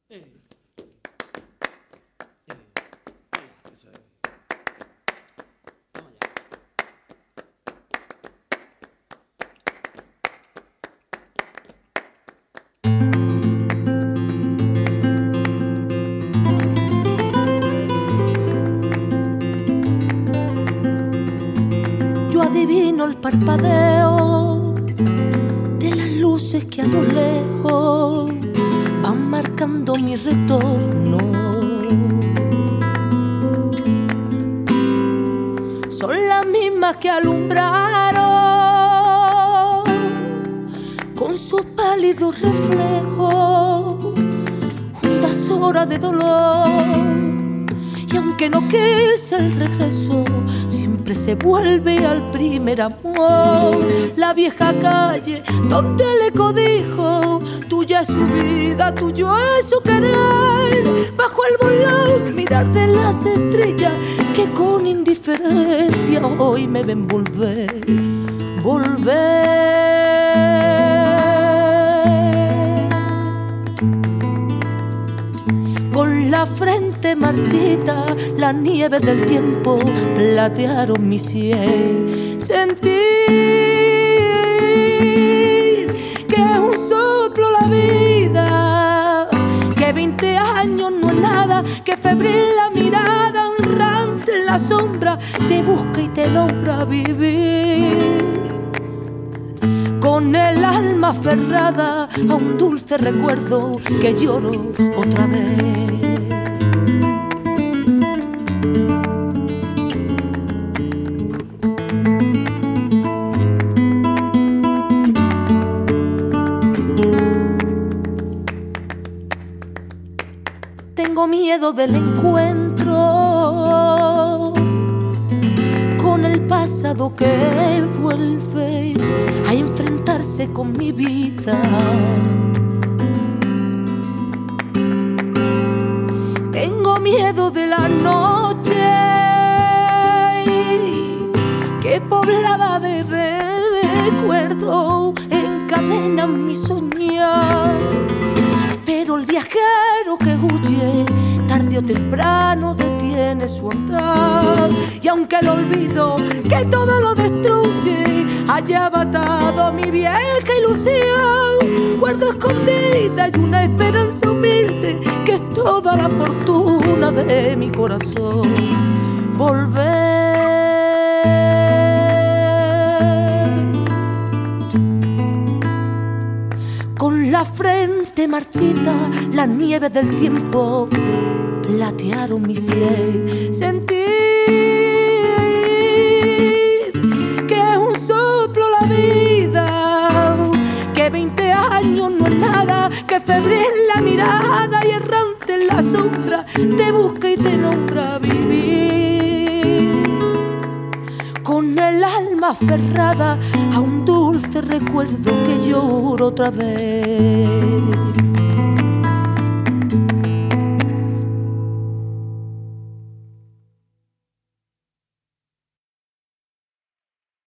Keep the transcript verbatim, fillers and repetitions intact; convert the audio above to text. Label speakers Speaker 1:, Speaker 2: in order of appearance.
Speaker 1: Eh. Eh. Eso es. Vamos allá.
Speaker 2: Yo adivino el parpadeo de las luces que a lo lejos van marcando mi retorno. Son las mismas que alumbraron con sus pálidos reflejos juntas horas de dolor. Y aunque no quise el regreso, siempre se vuelve al primer amor. La vieja calle donde el eco dijo: tuya es su vida, tuyo es su querer. Bajo el volón, mirar de las estrellas que con indiferencia hoy me ven volver, volver. Con la frente marchita, la nieve del tiempo platearon mi sien. Sentir que es un soplo la vida, que veinte años no es nada, que febril la mirada errante en la sombra te busca y te logra vivir. Con el alma aferrada a un dulce recuerdo que lloro otra vez. Tengo miedo del encuentro con el pasado que vuelve a enfrentarse con mi vida. Tengo miedo de la noche que poblada de recuerdo encadena mi soñar. Pero el viajero que huye tarde o temprano detiene su andar. Y aunque el olvido que todo lo destruye haya matado mi vieja ilusión, guardo escondida y una esperanza humilde que es toda la fortuna de mi corazón. Volver. Con la frente marchita, la nieve del tiempo platearon mi sien. Sentir que es un soplo la vida, que veinte años no es nada, que febril la mirada y errante en la sombra te busca y te nombra vivir. Con el alma aferrada a un dulce recuerdo que lloro otra vez.